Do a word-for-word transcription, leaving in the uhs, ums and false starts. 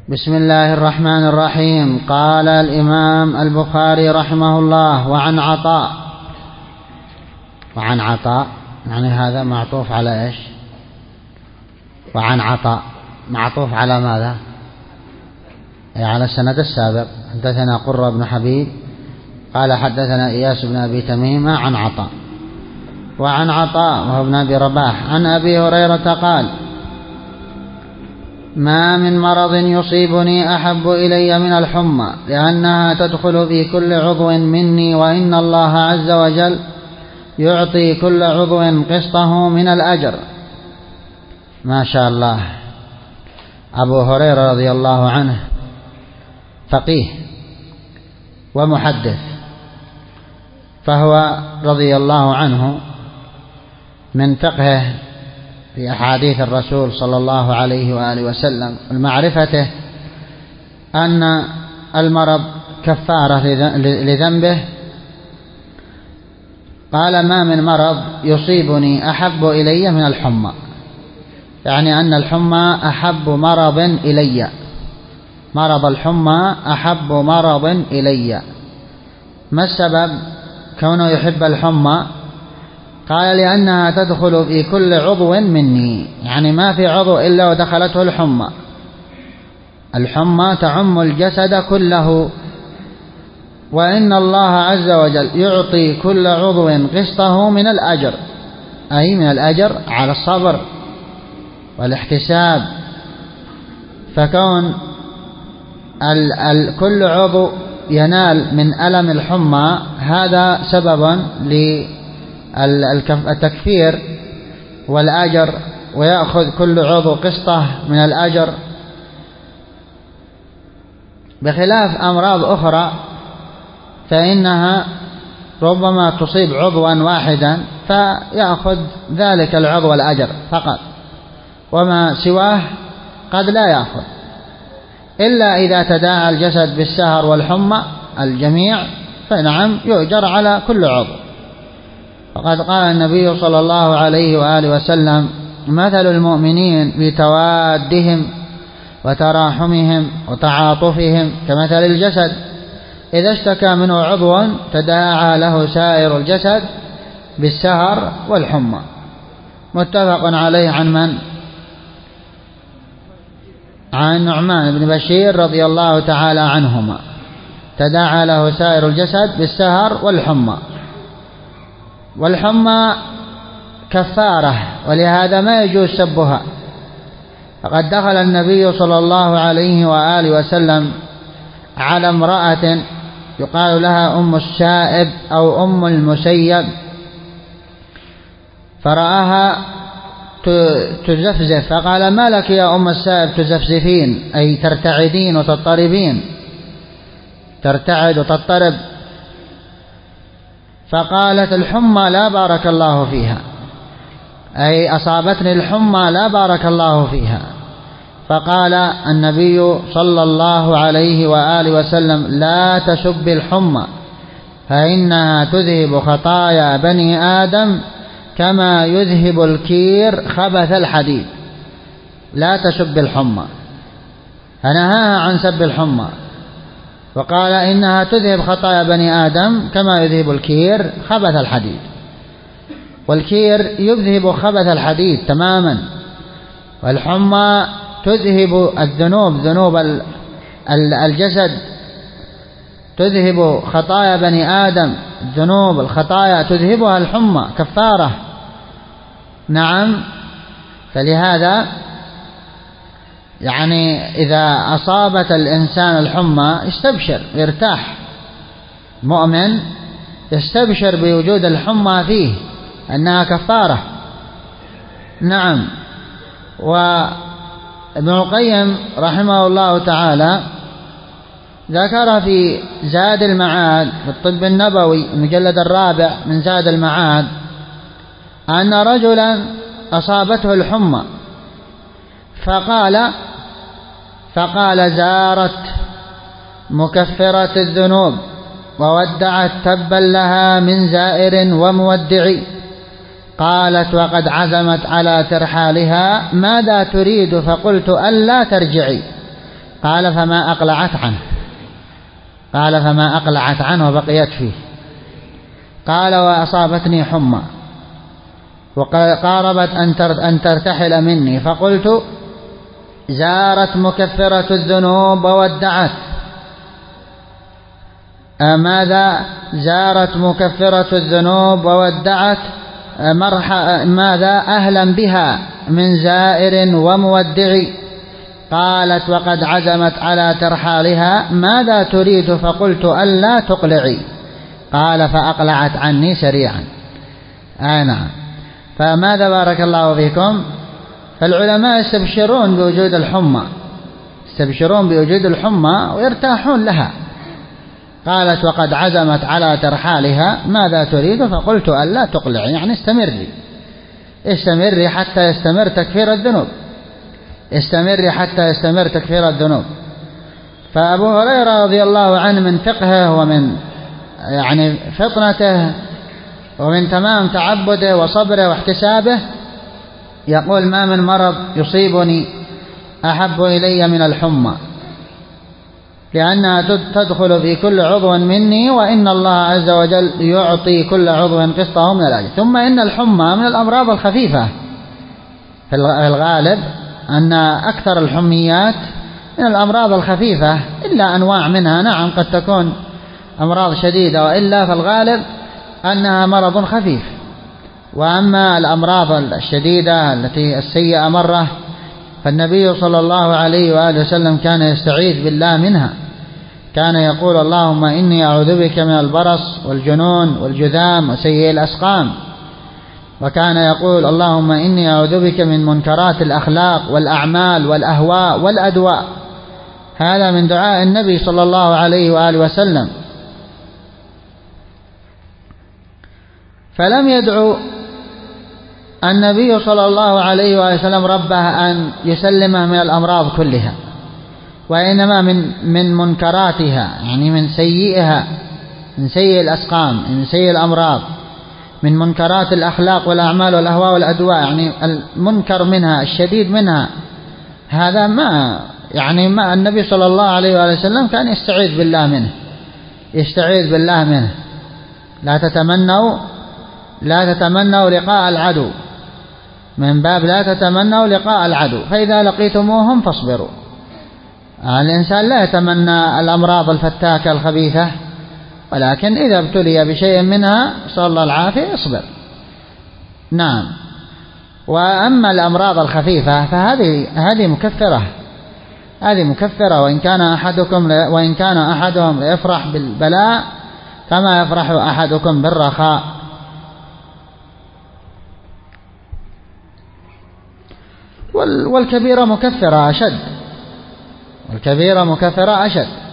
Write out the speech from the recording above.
بسم الله الرحمن الرحيم. قال الإمام البخاري رحمه الله: وعن عطاء. وعن عطاء يعني هذا معطوف على إيش؟ وعن عطاء معطوف على ماذا؟ أي على السند السابق. حدثنا قرة بن حبيب قال حدثنا إياس بن أبي تميمة عن عطاء. وعن عطاء وهو ابن أبي رباح عن أبي هريرة قال: ما من مرض يصيبني أحب إلي من الحمى لأنها تدخل في كل عضو مني، وإن الله عز وجل يعطي كل عضو قسطه من الأجر. ما شاء الله. أبو هريرة رضي الله عنه فقيه ومحدث، فهو رضي الله عنه من فقهه في أحاديث الرسول صلى الله عليه وآله وسلم المعرفته أن المرض كفارة لذنبه. قال: ما من مرض يصيبني أحب إلي من الحمى، يعني أن الحمى أحب مرض إلي، مرض الحمى أحب مرض إلي. ما السبب كونه يحب الحمى؟ قال: لأنها تدخل في كل عضو مني، يعني ما في عضو إلا ودخلته الحمى. الحمى تعم الجسد كله، وإن الله عز وجل يعطي كل عضو قسطه من الأجر، أي من الأجر على الصبر والاحتساب. فكون ال ال كل عضو ينال من ألم الحمى هذا سببا للتكفير والأجر، ويأخذ كل عضو قسطه من الأجر، بخلاف أمراض أخرى فإنها ربما تصيب عضوا واحدا فيأخذ ذلك العضو الأجر فقط، وما سواه قد لا يأخذ، إلا إذا تداعى الجسد بالسهر والحمى الجميع فنعم يؤجر على كل عضو. فقد قال النبي صلى الله عليه وآله وسلم: مثل المؤمنين بتوادهم وتراحمهم وتعاطفهم كمثل الجسد إذا اشتكى منه عضو تداعى له سائر الجسد بالسهر والحمى. متفق عليه. عن من؟ عن نعمان بن بشير رضي الله تعالى عنهما: تداعى له سائر الجسد بالسهر والحمى. والحمى كفارة، ولهذا ما يجوز سبها. فقد دخل النبي صلى الله عليه وآله وسلم على امرأة يقال لها أم السائب أو أم المسيب، فرآها تزفزف، فقال: ما لك يا أم السائب تزفزفين، أي ترتعدين وتضطربين، ترتعد وتضطرب. فقالت: الحمى لا بارك الله فيها، أي أصابتني الحمى لا بارك الله فيها. فقال النبي صلى الله عليه وآله وسلم: لا تسب الحمى فإنها تذهب خطايا بني آدم كما يذهب الكير خبث الحديد. لا تسب الحمى، فنهاها عن سب الحمى، وقال: إنها تذهب خطايا بني آدم كما يذهب الكير خبث الحديد. والكير يذهب خبث الحديد تماما، والحمى تذهب الذنوب، ذنوب الجسد، تذهب خطايا بني آدم، الذنوب الخطايا تذهبها الحمى كفارة. نعم. فلهذا يعني إذا أصابت الإنسان الحمى يستبشر يرتاح، مؤمن يستبشر بوجود الحمى فيه أنها كفارة. نعم. وابن القيم رحمه الله تعالى ذكر في زاد المعاد في الطب النبوي المجلد الرابع من زاد المعاد أن رجلا أصابته الحمى فقال فقال زارت مكفرة الذنوب وودعت تبا لها من زائر ومودع. قالت: وقد عزمت على ترحالها، ماذا تريد؟ فقلت: ألا ترجعي. قال فما أقلعت عنه قال فما أقلعت عنه وبقيت فيه. قال وأصابتني حمى وقاربت أن ترتحل مني، فقلت زارت مكفرة الذنوب وودعت. ماذا زارت مكفرة الذنوب وودعت؟ ماذا أهلا بها من زائر ومودع. قالت وقد عزمت على ترحالها، ماذا تريد؟ فقلت ألا تقلعي. قال فأقلعت عني سريعا. آه نعم. فماذا بارك الله فيكم؟ فالعلماء يستبشرون بوجود الحمى يستبشرون بوجود الحمى ويرتاحون لها. قالت وقد عزمت على ترحالها، ماذا تريد؟ فقلت ألا تقلعي، يعني استمري استمري حتى يستمر تكفير الذنوب استمري حتى يستمر تكفير الذنوب. فأبو هريرة رضي الله عنه من فقهه ومن يعني فطنته ومن تمام تعبده وصبره واحتسابه يقول ما من مرض يصيبني أحب إلي من الحمى، لأنها تدخل في كل عضو مني، وإن الله عز وجل يعطي كل عضو قسطه من الأجر. ثم إن الحمى من الأمراض الخفيفة في الغالب، أن أكثر الحميات من الأمراض الخفيفة، إلا أنواع منها نعم قد تكون أمراض شديدة، وإلا في الغالب أنها مرض خفيف. وأما الأمراض الشديدة التي السيئة مرة فالنبي صلى الله عليه وآله وسلم كان يستعيذ بالله منها، كان يقول اللهم إني أعوذ بك من البرص والجنون والجذام وسيء الأسقام، وكان يقول اللهم إني أعوذ بك من منكرات الأخلاق والأعمال والأهواء والأدواء. هذا من دعاء النبي صلى الله عليه وآله وسلم. فلم يدعو النبي صلى الله عليه وآله وسلم ربه أن يسلمه من الأمراض كلها، وإنما من من منكراتها، يعني من سيئها، من سيء الأسقام، من سيء الأمراض، من منكرات الأخلاق والأعمال والأهواء والأدواء، يعني المنكر منها الشديد منها. هذا ما يعني ما النبي صلى الله عليه وآله وسلم كان يستعيذ بالله منه يستعيذ بالله منه لا تتمنوا لا تتمنوا لقاء العدو، من باب لا تتمنوا لقاء العدو، فإذا لقيتموهم فاصبروا. الإنسان لا يتمنى الأمراض الفتاكة الخبيثة، ولكن إذا ابتلي بشيء منها صلى الله العافية يصبر. نعم. وأما الأمراض الخفيفة فهذه هذه مكفرة هذه مكفرة وإن كان أحدكم وإن كان أحدهم يفرح بالبلاء كما يفرح أحدكم بالرخاء. والكبيرة مكفرة أشد والكبيرة مكفرة أشد